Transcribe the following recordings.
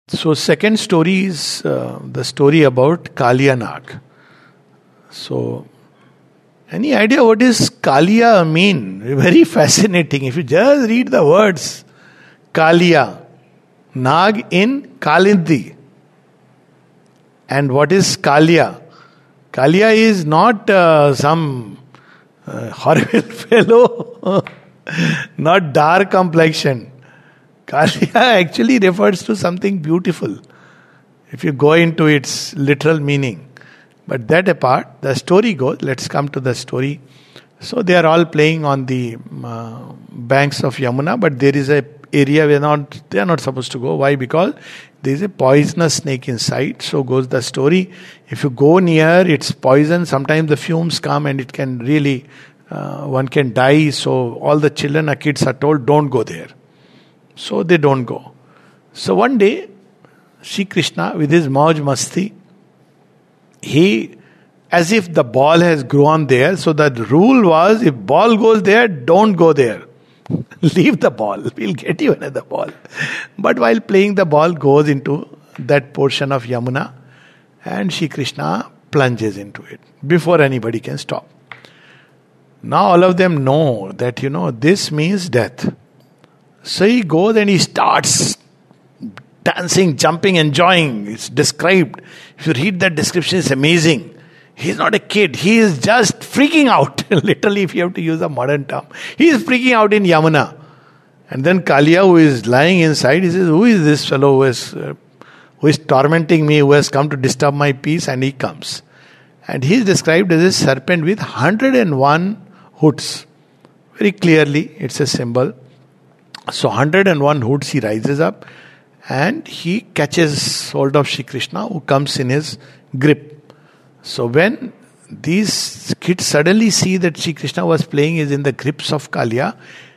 So second story is the story about Kalia Nag. So, any idea what is Kalia mean? Very fascinating. If you just read the words, Kalia, Nag in Kalindi. And what is Kalia? Kalia is not some horrible fellow, not dark complexion. Kalia actually refers to something beautiful, if you go into its literal meaning. But that apart, the story goes, let's come to the story. So they are all playing on the banks of Yamuna, but there is a area where they are not supposed to go. Why? Because there is a poisonous snake inside. So goes the story. If you go near, it's poison. Sometimes the fumes come and it can really, one can die. So all the children or kids are told, don't go there. So they don't go. So one day, Shri Krishna with his Mauj Masti, he, as if the ball has grown there, so the rule was, if ball goes there, don't go there. Leave the ball, we'll get you another ball. But while playing, the ball goes into that portion of Yamuna and Shri Krishna plunges into it before anybody can stop. Now all of them know that, this means death. So he goes and he starts dancing, jumping, enjoying. It's described. If you read that description, it's amazing. He's not a kid. He is just freaking out. Literally, if you have to use a modern term. He is freaking out in Yamuna. And then Kalia, who is lying inside, he says, who is this fellow who is tormenting me, who has come to disturb my peace? And he comes. And he is described as a serpent with 101 hoods. Very clearly, it's a symbol. So 101 hoods, he rises up. And he catches hold of Shri Krishna, who comes in his grip. So when these kids suddenly see that Shri Krishna was playing is in the grips of Kalia,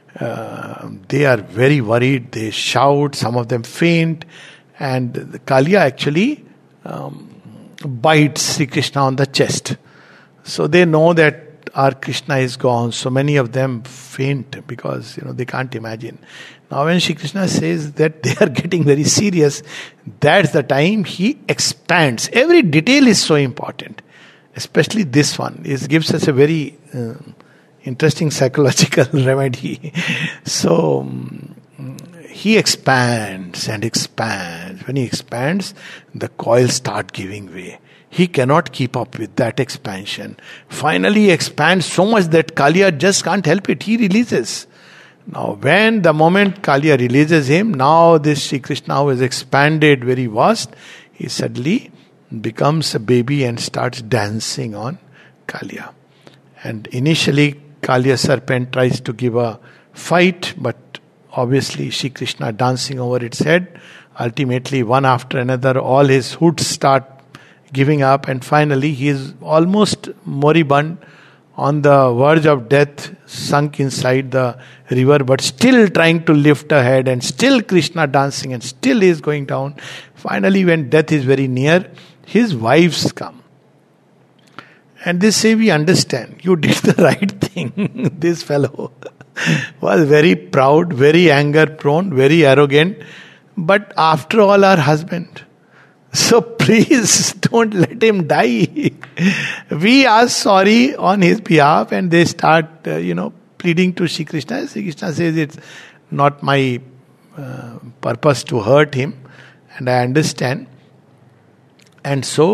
they are very worried. They shout, some of them faint. And Kalia actually bites Shri Krishna on the chest. So they know that our Krishna is gone. So many of them faint because they can't imagine. Now when Shri Krishna says that they are getting very serious, that's the time he expands. Every detail is so important. Especially this one. It gives us a very interesting psychological remedy. So he expands and expands. When he expands, the coils start giving way. He cannot keep up with that expansion. Finally he expands so much that Kalia just can't help it. He releases. Now when the moment Kalia releases him, now this Shri Krishna who has expanded very vast, he suddenly becomes a baby and starts dancing on Kalia. And initially Kalia serpent tries to give a fight, but obviously Shri Krishna dancing over its head. Ultimately one after another all his hoods start giving up, and finally he is almost moribund, on the verge of death, sunk inside the river, but still trying to lift a head, and still Krishna dancing, and still he is going down. Finally when death is very near, his wives come. And they say, we understand, you did the right thing. This fellow was very proud, very anger prone, very arrogant, but after all our husband. So please don't let him die. We are sorry on his behalf, and they start, pleading to Shri Krishna. Shri Krishna says it's not my purpose to hurt him, and I understand. And so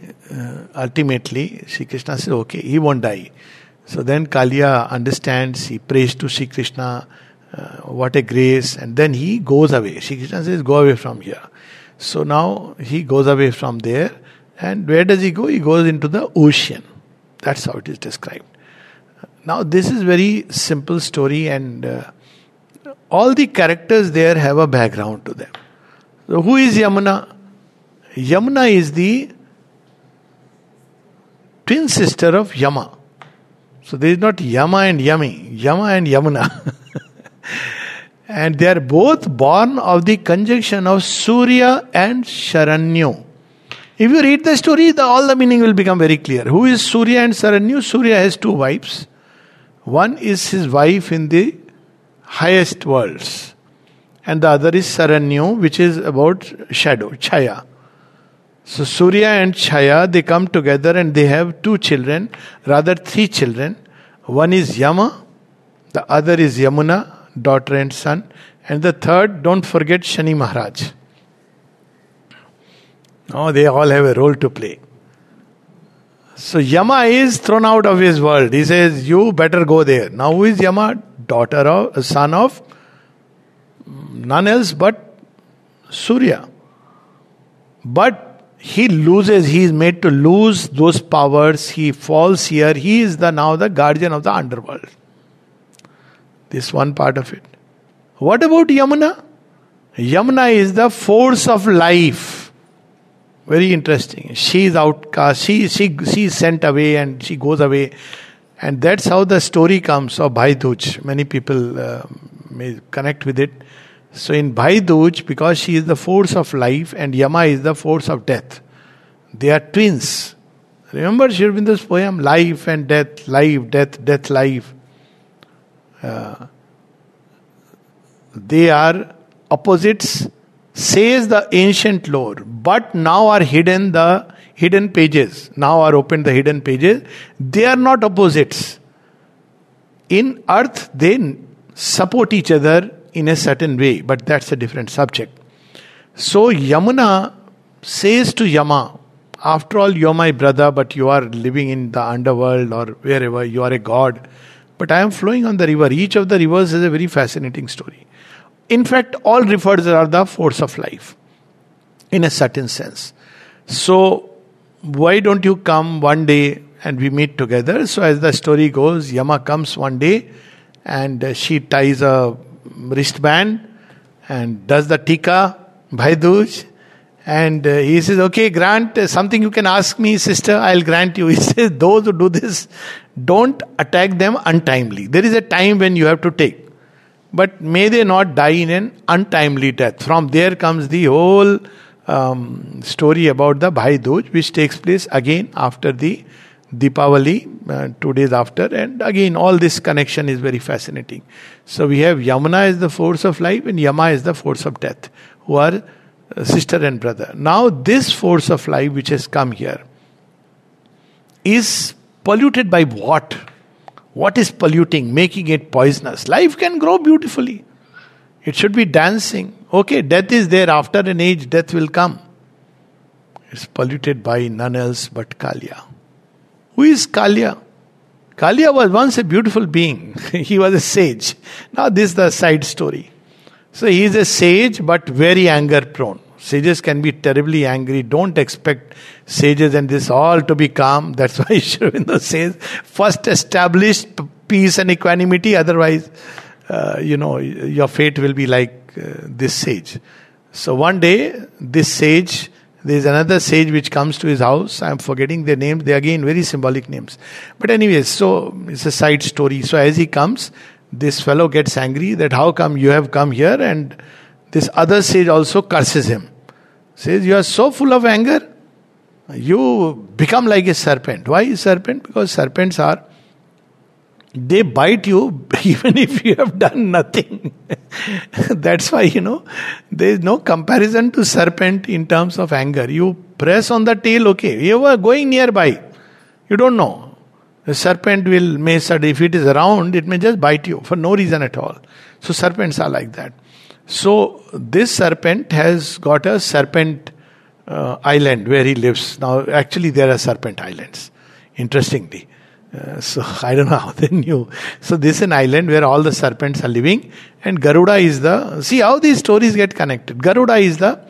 ultimately Shri Krishna says, okay, he won't die. So then Kalia understands. He prays to Shri Krishna, what a grace, and then he goes away. Shri Krishna says, go away from here. So now he goes away from there, and where does he go? He goes into the ocean. That's how it is described. Now this is very simple story, and all the characters there have a background to them. So who is Yamuna? Yamuna is the twin sister of Yama. So there is not Yama and Yami, Yama and Yamuna. And they are both born of the conjunction of Surya and Sharanyu. If you read the story, all the meaning will become very clear. Who is Surya and Sharanyu? Surya has two wives. One is his wife in the highest worlds. and the other is Saranyu, which is about shadow, Chaya. So Surya and Chaya, they come together and they have two children, rather three children. One is Yama, the other is Yamuna, daughter and son, and the third, don't forget, Shani Maharaj. Now they all have a role to play. So Yama is thrown out of his world. He says, you better go there. Now who is Yama? Son of none else but Surya. But he is made to lose those powers. He falls here. He is now the guardian of the underworld. This one part of it. What about Yamuna? Yamuna is the force of life. Very interesting. She is outcast. She is sent away and she goes away. And that's how the story comes of Bhai Dooj. Many people may connect with it. So in Bhai Dooj, because she is the force of life and Yama is the force of death, they are twins. Remember Sri Aurobindo's poem, life and death, life, death, death, life. They are opposites, says the ancient lore, but now are hidden the hidden pages. Now are opened the hidden pages. They are not opposites. In earth, they support each other in a certain way, but that's a different subject. So Yamuna says to Yama, after all, you're my brother, but you are living in the underworld or wherever, you are a god. But I am flowing on the river. Each of the rivers is a very fascinating story. In fact, all rivers are the force of life, in a certain sense. So, why don't you come one day and we meet together? So as the story goes, Yama comes one day and she ties a wristband and does the tika, Bhai Dooj, and he says, okay, grant something you can ask me, sister, I'll grant you. He says, those who do this, don't attack them untimely. There is a time when you have to take. But may they not die in an untimely death. From there comes the whole story about the Bhai Dooj, which takes place again after the Deepavali, 2 days after. And again, all this connection is very fascinating. So we have Yamuna as the force of life and Yama is the force of death, who are sister and brother. Now this force of life which has come here is polluted by what? What is polluting, making it poisonous? Life can grow beautifully. It should be dancing. Okay, death is there. After an age, death will come. It's polluted by none else but Kalia. Who is Kalia? Kalia was once a beautiful being. He was a sage. Now this is the side story. So he is a sage but very anger prone. Sages can be terribly angry. Don't expect sages and this all to be calm. That's why Sri Aurobindo says, first establish peace and equanimity. Otherwise, your fate will be like this sage. So one day, this sage, there is another sage which comes to his house. I am forgetting their names. They are again very symbolic names. But anyways, so it's a side story. So as he comes, this fellow gets angry that how come you have come here, and this other sage also curses him. Says, you are so full of anger, you become like a serpent. Why serpent? Because serpents they bite you even if you have done nothing. That's why, there is no comparison to serpent in terms of anger. You press on the tail, okay. You are going nearby. You don't know. The serpent if it is around, it may just bite you for no reason at all. So serpents are like that. So this serpent has got a serpent island where he lives. Now actually there are serpent islands, interestingly. So I don't know how they knew. So this is an island where all the serpents are living, and Garuda is see how these stories get connected. Garuda is the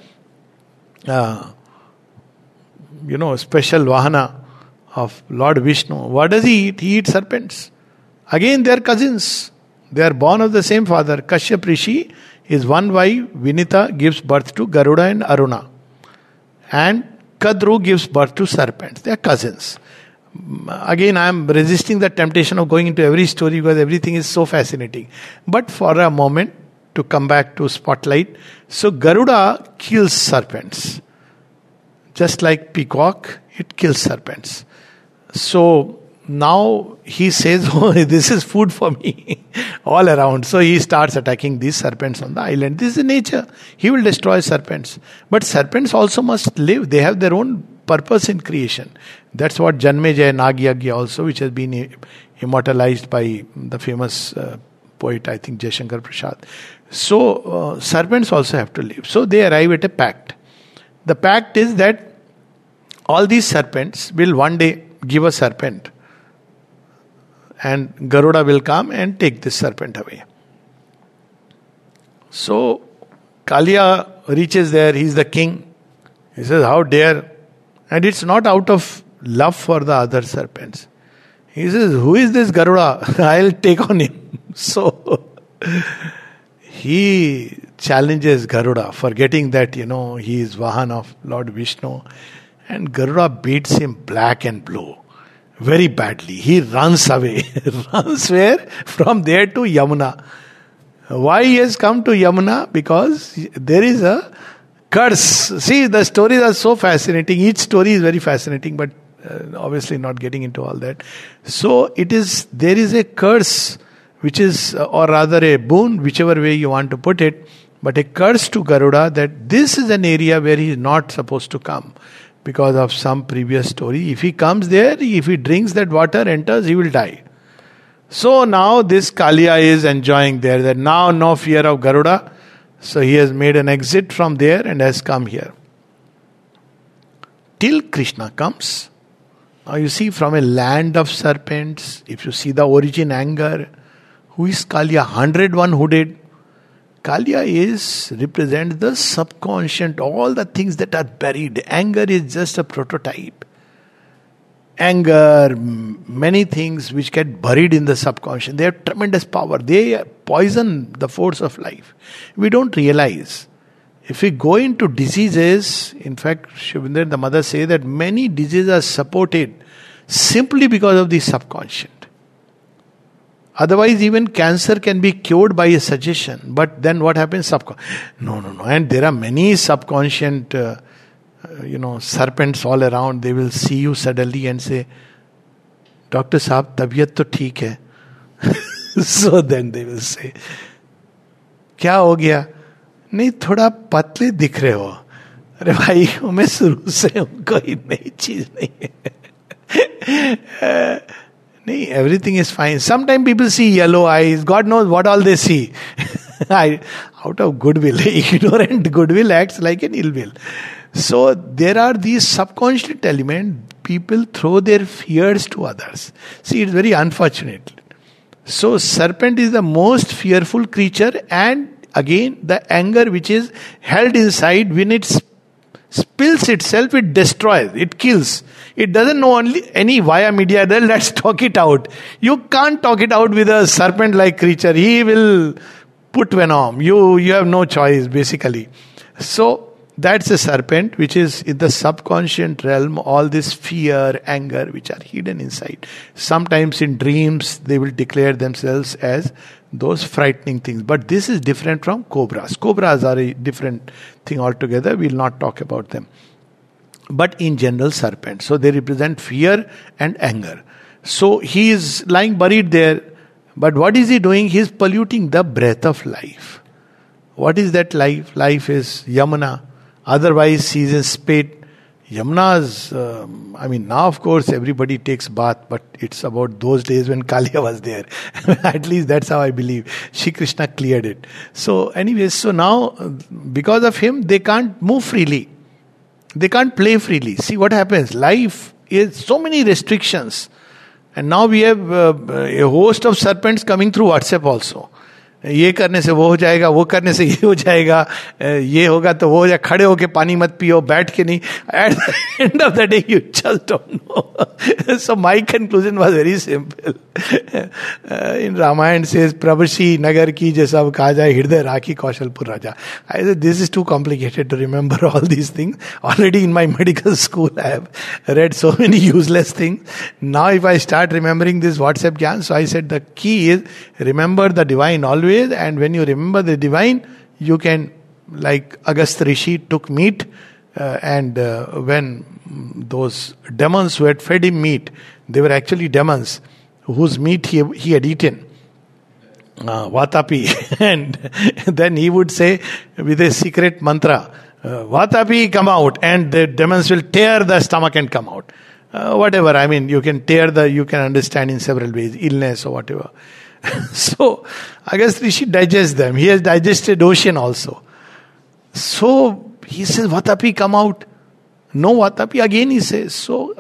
special Vahana of Lord Vishnu. What does he eat? He eats serpents. Again they are cousins. They are born of the same father. Kashyap Rishi, his one wife Vinita gives birth to Garuda and Aruna. And Kadru gives birth to serpents. They are cousins. Again, I am resisting the temptation of going into every story because everything is so fascinating. But for a moment, to come back to spotlight. So Garuda kills serpents. Just like peacock, it kills serpents. So now he says, oh, this is food for me all around. So he starts attacking these serpents on the island. This is nature. He will destroy serpents. But serpents also must live. They have their own purpose in creation. That's what Janmejaya Nagyagya also, which has been immortalized by the famous poet, I think, Jaishankar Prasad. So serpents also have to live. So they arrive at a pact. The pact is that all these serpents will one day give a serpent, and Garuda will come and take this serpent away. So Kalia reaches there, he's the king. He says, how dare? And it's not out of love for the other serpents. He says, who is this Garuda? I'll take on him. So he challenges Garuda, forgetting that, he is Vahan of Lord Vishnu. And Garuda beats him black and blue. Very badly. He runs away. Runs where? From there to Yamuna. Why he has come to Yamuna? Because there is a curse. See, the stories are so fascinating. Each story is very fascinating, but obviously not getting into all that. So there is a curse, which is, or rather a boon, whichever way you want to put it, but a curse to Garuda that this is an area where he is not supposed to come. Because of some previous story. If he comes there, if he drinks that water, enters, he will die. So now this Kalia is enjoying there. That now no fear of Garuda. So he has made an exit from there and has come here. Till Krishna comes. Now you see, from a land of serpents, if you see the origin anger, who is Kalia? 101 hooded. Kalia represents the subconscious, all the things that are buried. Anger is just a prototype. Anger, many things which get buried in the subconscious. They have tremendous power. They poison the force of life. We don't realize. If we go into diseases, in fact, Shubhendra, the mother say that many diseases are supported simply because of the subconscious. Otherwise, even cancer can be cured by a suggestion. But then what happens? No. And there are many subconscious, serpents all around. They will see you suddenly and say, Doctor Saab, tabiyat to theek hai. So then they will say, Kya ho gaya? नहीं, थोड़ा पतले दिख रहे हो. अरे भाई, मैं शुरू से हूँ, कोई नई चीज नहीं है. Everything is fine. Sometimes people see yellow eyes. God knows what all they see. Out of goodwill. Ignorant goodwill acts like an ill will. So there are these subconscious elements. People throw their fears to others. See, it's very unfortunate. So serpent is the most fearful creature, and again the anger which is held inside, when it spills itself, it destroys, it kills. It doesn't know only any via media. Then let's talk it out. You can't talk it out with a serpent-like creature. He will put venom. You have no choice, basically. So that's a serpent, which is in the subconscious realm. All this fear, anger, which are hidden inside. Sometimes in dreams, they will declare themselves as those frightening things. But this is different from cobras. Cobras are a different thing altogether. We'll not talk about them. But in general, serpents. So they represent fear and anger. So he is lying buried there. But what is he doing? He is polluting the breath of life. What is that life? Life is Yamuna. Otherwise, he is in spate. Yamuna's, now of course everybody takes bath, but it's about those days when Kalia was there. At least that's how I believe. Shri Krishna cleared it. So anyways, so now because of him, they can't move freely. They can't play freely. See what happens. Life is so many restrictions. And now we have a host of serpents coming through WhatsApp also. ये करने से वो हो जाएगा, वो करने से ये हो जाएगा, ये होगा तो वो हो जाएगा, खड़े होके पानी मत पियो, बैठ के नहीं. At the end of the day, you just don't know. So my conclusion was very simple. In Ramayana says, Prabhashi Nagar ki jaisa कहा जाए हृदय राखी कौशलपुर राजा. I said, this is too complicated to remember all these things. Already in my medical school, I have read so many useless things. Now if I start remembering this WhatsApp Gyan, so I said the key is remember the divine always. And when you remember the divine, you can, like Agastya Rishi took meat, and when those demons who had fed him meat, They were actually demons whose meat he had eaten. Vatapi. And then he would say with a secret mantra, Vatapi, come out. And the demons will tear the stomach and come out. Whatever, I mean, you can you can understand in several ways, illness or whatever. So, Agastya Rishi digests them. He has digested ocean also. So, he says, Vatapi, come out. No Vatapi, again he says. So,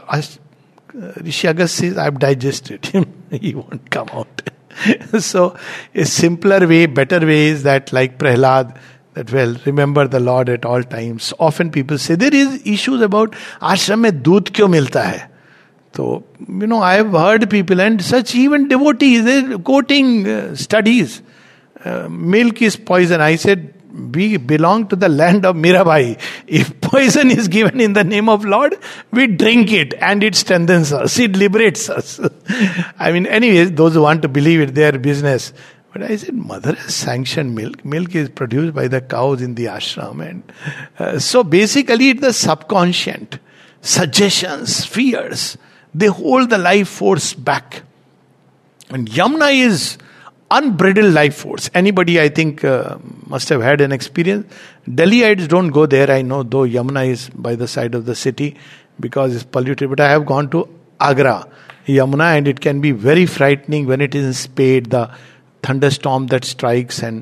Rishi Agastya says, I've digested him. He won't come out. So, a simpler way, better way is that, like Prahlad, that remember the Lord at all times. Often people say, there is issues about ashram mein doodh kyun milta hai? So, I have heard people and such even devotees, they're quoting studies. Milk is poison. I said, we belong to the land of Mirabai. If poison is given in the name of Lord, we drink it and it strengthens us. It liberates us. I mean, anyways, those who want to believe it, their business. But I said, Mother has sanctioned milk. Milk is produced by the cows in the ashram. And so basically it's the subconscient. Suggestions, fears. They hold the life force back. And Yamuna is unbridled life force. Anybody, I think, must have had an experience. Delhiites don't go there, I know, though Yamuna is by the side of the city because it's polluted. But I have gone to Agra, Yamuna, and it can be very frightening when it is in spate, the thunderstorm that strikes, and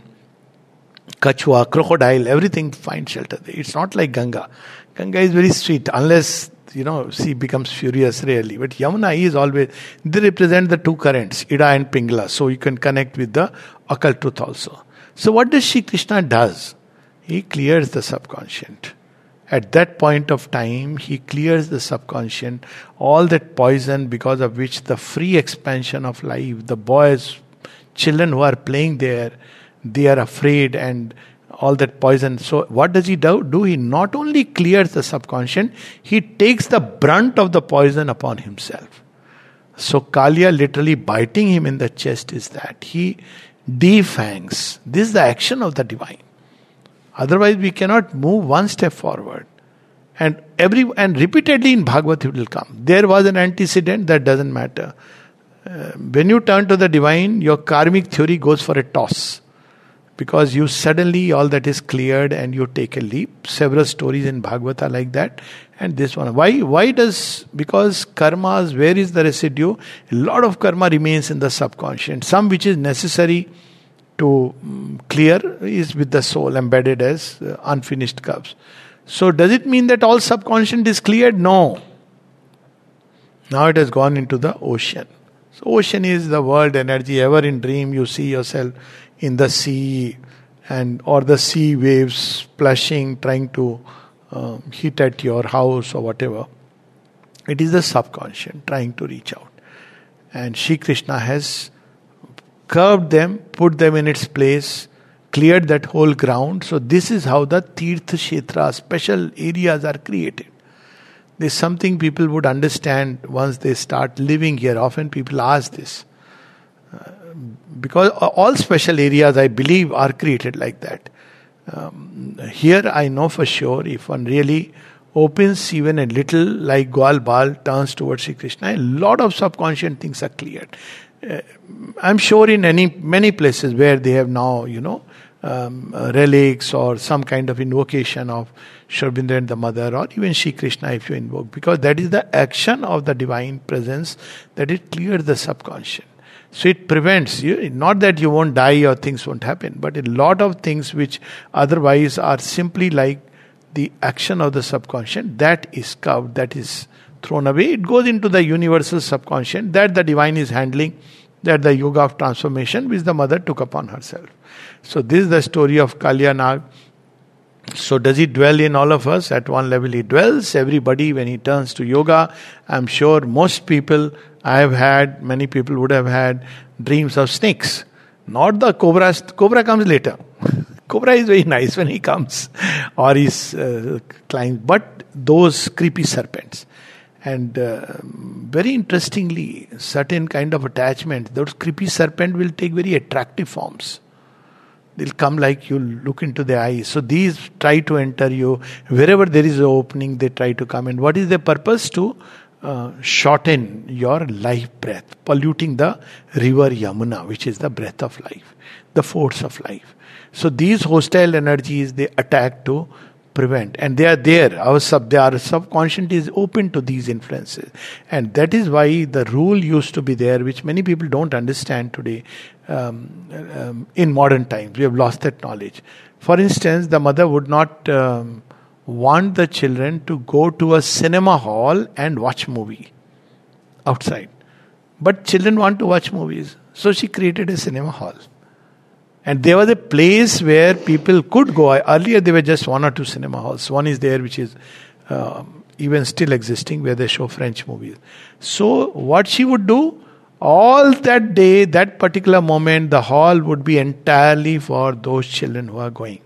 Kachua, crocodile, everything finds shelter there. It's not like Ganga. Ganga is very sweet, unless sea becomes furious rarely. But Yamuna is always, they represent the two currents, Ida and Pingla. So you can connect with the occult truth also. So what does Shri Krishna does? He clears the subconscient. At that point of time, he clears the subconscient, all that poison because of which the free expansion of life, the boys, children who are playing there, they are afraid and all that poison. So what does he do? He not only clears the subconscious, he takes the brunt of the poison upon himself. So Kalia literally biting him in the chest is that. He defangs. This is the action of the divine. Otherwise we cannot move one step forward. And repeatedly in Bhagavad it will come. There was an antecedent, that doesn't matter. When you turn to the divine, your karmic theory goes for a toss. Because you suddenly, all that is cleared and you take a leap. Several stories in Bhagavata like that. And this one. Why because karmas, where is the residue? A lot of karma remains in the subconscious. Some which is necessary to clear is with the soul, embedded as unfinished cups. So does it mean that all subconscious is cleared? No. Now it has gone into the ocean. So ocean is the world energy. Ever in dream you see yourself in the sea, or the sea waves splashing, trying to hit at your house or whatever. It is the subconscious trying to reach out. And Shri Krishna has curved them, put them in its place, cleared that whole ground. So this is how the Tirtha Kshetra, special areas are created. This is something people would understand once they start living here. Often people ask this. Because all special areas, I believe, are created like that. Here I know for sure, if one really opens even a little, like Gwal Bal turns towards Shri Krishna, a lot of subconscious things are cleared. I'm sure in many places where they have now, relics or some kind of invocation of Sri Aurobindo and the Mother, or even Shri Krishna if you invoke, because that is the action of the divine presence, that it clears the subconscious. So it prevents you, not that you won't die or things won't happen, but a lot of things which otherwise are simply like the action of the subconscious, that is curved, that is thrown away. It goes into the universal subconscious that the divine is handling, that the yoga of transformation which the Mother took upon herself. So this is the story of Kalia Nag. So does he dwell in all of us? At one level he dwells. Everybody, when he turns to yoga, I'm sure most people, many people would have had dreams of snakes. Not the cobras. Cobra comes later. Cobra is very nice when he comes. Or he's climbing. But those creepy serpents. And very interestingly, certain kind of attachment, those creepy serpent will take very attractive forms. They'll come like you look into the eyes. So these try to enter you. Wherever there is an opening, they try to come. And what is their purpose? To shorten your life breath, polluting the river Yamuna, which is the breath of life, the force of life. So these hostile energies, they attack to prevent, and they are there. Our subconscious is open to these influences, and that is why the rule used to be there, which many people don't understand today. In modern times, we have lost that knowledge. For instance, the mother would not want the children to go to a cinema hall and watch movie outside, but children want to watch movies, so she created a cinema hall. And there was a place where people could go. Earlier, there were just one or two cinema halls. One is there, which is even still existing, where they show French movies. So, what she would do, all that day, that particular moment, the hall would be entirely for those children who are going.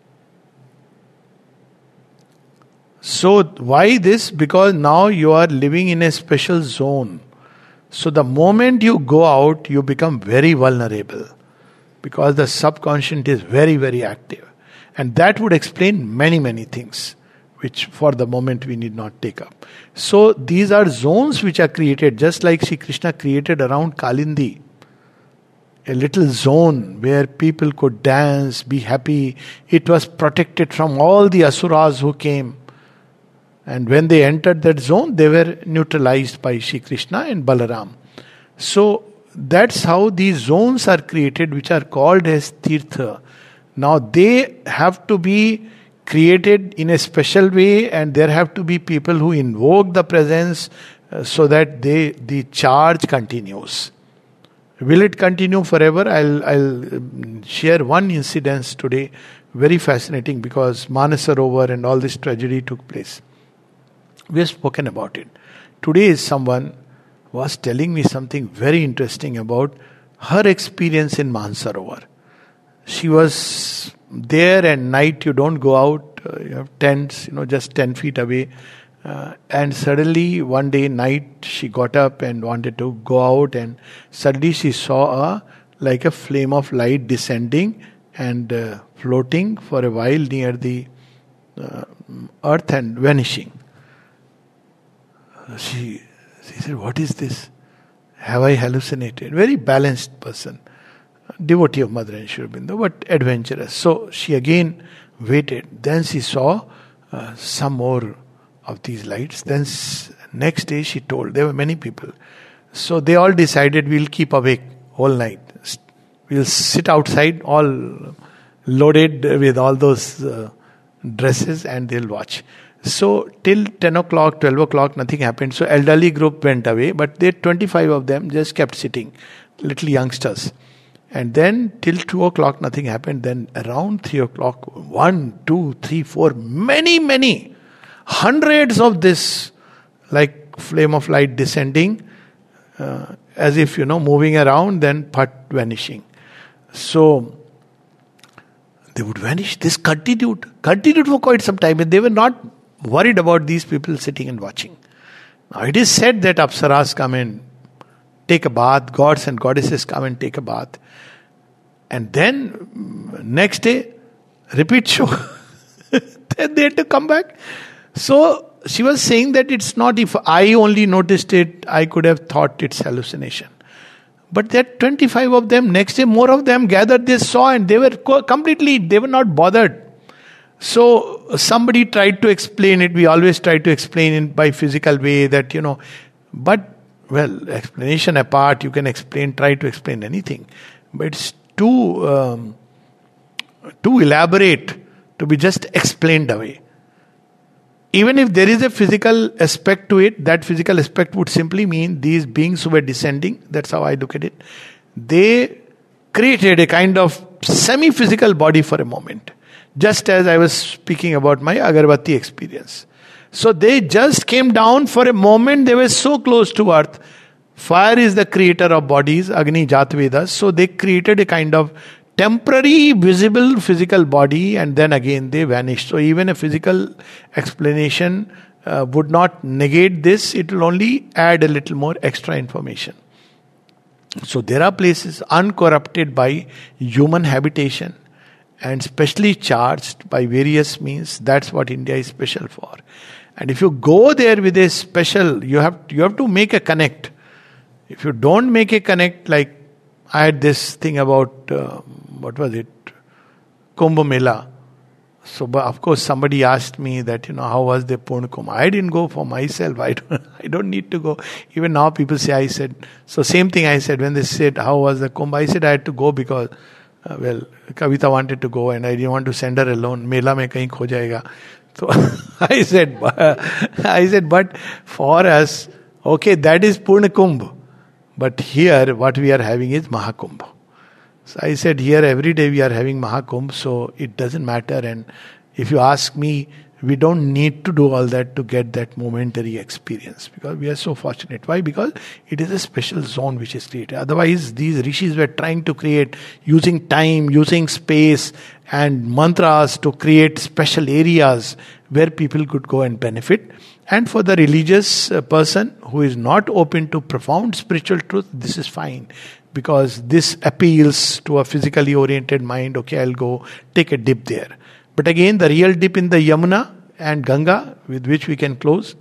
So, why this? Because now you are living in a special zone. So, the moment you go out, you become very vulnerable. Because the subconscious is very, very active. And that would explain many, many things, which for the moment we need not take up. So these are zones which are created, just like Sri Krishna created around Kalindi. A little zone where people could dance, be happy. It was protected from all the asuras who came. And when they entered that zone, they were neutralized by Sri Krishna and Balaram. So that's how these zones are created, which are called as tirtha. Now they have to be created in a special way, and there have to be people who invoke the presence so that the charge continues. Will it continue forever? I'll share one incident today, very fascinating, because Manasarovar and all this tragedy took place. We have spoken about it. Today someone was telling me something very interesting about her experience in Mansarovar. She was there, and night you don't go out, you have tents, just 10 feet away. And suddenly one day night she got up and wanted to go out, and suddenly she saw like a flame of light descending and floating for a while near the earth and vanishing. She said, "What is this? Have I hallucinated?" Very balanced person, devotee of Mother and Sri Aurobindo, but adventurous. So she again waited. Then she saw some more of these lights. Then next day she told, there were many people. So they all decided, we'll keep awake all night. We'll sit outside, all loaded with all those dresses, and they'll watch. So till 10 o'clock, 12 o'clock, nothing happened. So elderly group went away, but 25 of them just kept sitting, little youngsters. And then till 2 o'clock, nothing happened. Then around 3 o'clock, 1, 2, 3, 4, many, hundreds of this, like flame of light descending, as if, moving around, then vanishing. So they would vanish. This continued for quite some time, and they were not worried about these people sitting and watching. Now it is said that Apsaras come and take a bath, gods and goddesses come and take a bath, and then next day repeat show. Then they had to come back. So she was saying that it's not, if I only noticed it, I could have thought it's hallucination. But that 25 of them, next day more of them gathered, they saw, and they were they were not bothered. So somebody tried to explain it. We always try to explain it by physical way that, but, well, explanation apart, you can try to explain anything. But it's too elaborate to be just explained away. Even if there is a physical aspect to it, that physical aspect would simply mean these beings who were descending, that's how I look at it, they created a kind of semi-physical body for a moment. Just as I was speaking about my Agarbatti experience. So they just came down for a moment, they were so close to earth. Fire is the creator of bodies, Agni Jat Vedas. So they created a kind of temporary visible physical body, and then again they vanished. So even a physical explanation would not negate this, it will only add a little more extra information. So there are places uncorrupted by human habitation and specially charged by various means. That's what India is special for. And if you go there with a special, you have to make a connect. If you don't make a connect, like I had this thing about, what was it? Kumbh Mela. So, but of course, somebody asked me that, how was the Purna Kumbh? I didn't go for myself. I don't need to go. Even now people say, I said, so same thing I said when they said, how was the Kumbh? I said I had to go because, Kavita wanted to go and I didn't want to send her alone. Mela mein kahin kho jayega. So I said, but for us, okay, that is Purna Kumbh. But here, what we are having is Mahakumbh. So I said, here every day we are having Mahakumbh, so it doesn't matter. And if you ask me, we don't need to do all that to get that momentary experience, because we are so fortunate. Why? Because it is a special zone which is created. Otherwise, these rishis were trying to create, using time, using space and mantras to create special areas where people could go and benefit. And for the religious person who is not open to profound spiritual truth, this is fine. Because this appeals to a physically oriented mind. Okay, I'll go take a dip there. But again, the real dip in the Yamuna and Ganga, with which we can close,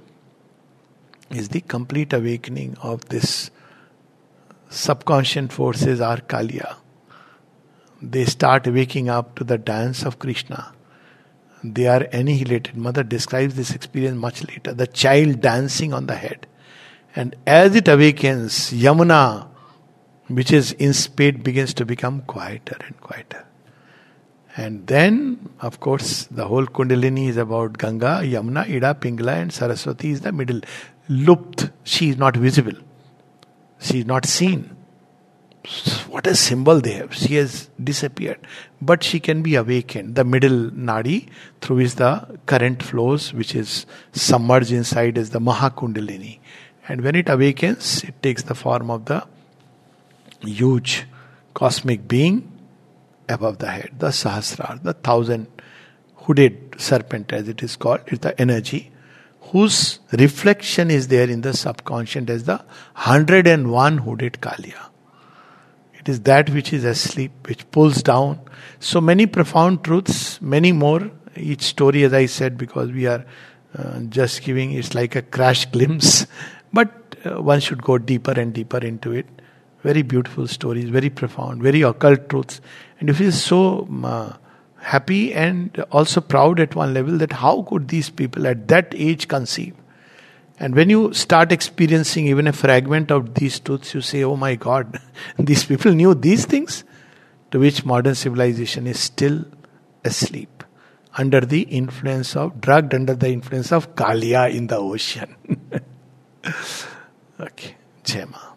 is the complete awakening of this subconscious forces, our Kaliya. They start waking up to the dance of Krishna. They are annihilated. Mother describes this experience much later. The child dancing on the head. And as it awakens, Yamuna, which is in spate, begins to become quieter and quieter. And then, of course, the whole Kundalini is about Ganga, Yamuna, Ida, Pingala, and Saraswati is the middle. Lupt, she is not visible. She is not seen. What a symbol they have. She has disappeared. But she can be awakened. The middle nadi, through which the current flows, which is submerged inside, is the Mahakundalini. And when it awakens, it takes the form of the huge cosmic being above the head, the Sahasrar, the 1,000 hooded serpent, as it is called, is the energy whose reflection is there in the subconscious as the 101 hooded Kaliya. It is that which is asleep, which pulls down. So many profound truths, many more. Each story, as I said, because we are just giving, it's like a crash glimpse. But one should go deeper and deeper into it. Very beautiful stories, very profound, very occult truths. And you feel so happy and also proud at one level that how could these people at that age conceive? And when you start experiencing even a fragment of these truths, you say, oh my God, these people knew these things, to which modern civilization is still asleep, under the influence of, drugged under the influence of Kaliya in the ocean. Okay, Jai Ma.